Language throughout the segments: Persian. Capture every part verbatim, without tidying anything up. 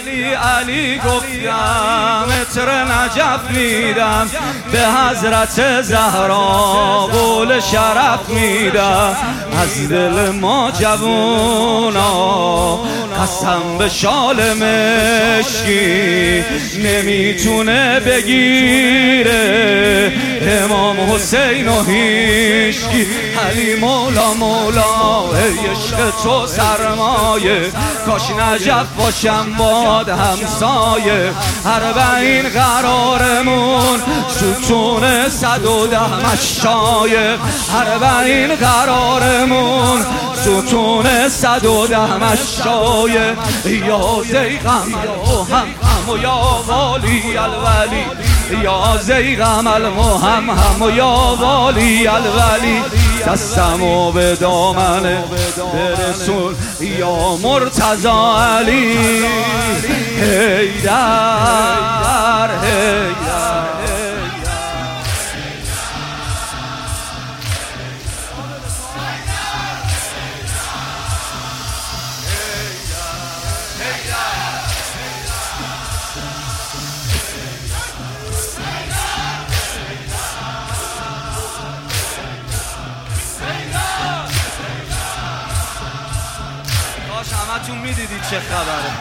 علی علی گفتم عطر نجف میدم، به حضرت زهرا قول شرف میدم. از دل ما جوونا قسم به شال مشکی نمیتونه بگیره امام حسین و هیشکی. علی مولا مولا ای عشق تو سرمایه، کاش نجف باشم باد همسایه. اربعین قرارمون ستون صد و ده مشایه، اربعین قرارمون ستون صد و ده مشایه. یا زیغم المهم و یا والی الولی، یا زیغم المهم و یا والی الولی. دستمو به دامن برسون یا مرتضی علی حیدر حیدر. همتون میدیدید چه خبره.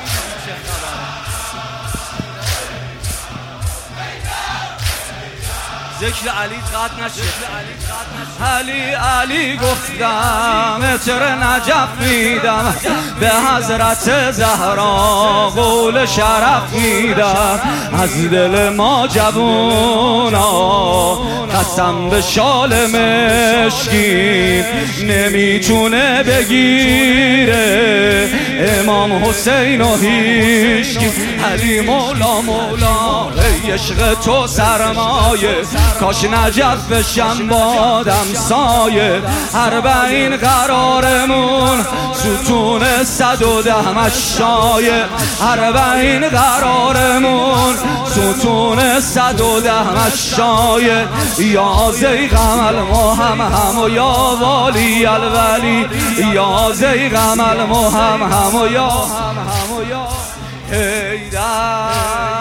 ذکر علی قطع نشه. علی علی گفتم عطر نجف میدم، به حضرت زهرا قول شرف میدم. از دل ما جوونا قسم به شال مشکی نمیتونه بگیره امام حسین و هیشکی. علی مولا مولا ای عشق تو سرمایه، کاش نجف بشم بادم سایه. اربعین قرارمون ستون صد و ده مشایه، اربعین قرارمون ستون صد و ده مشایه. یا زیغم المهم و یا والی الولی، یا زیغم المهم و یا حیدر.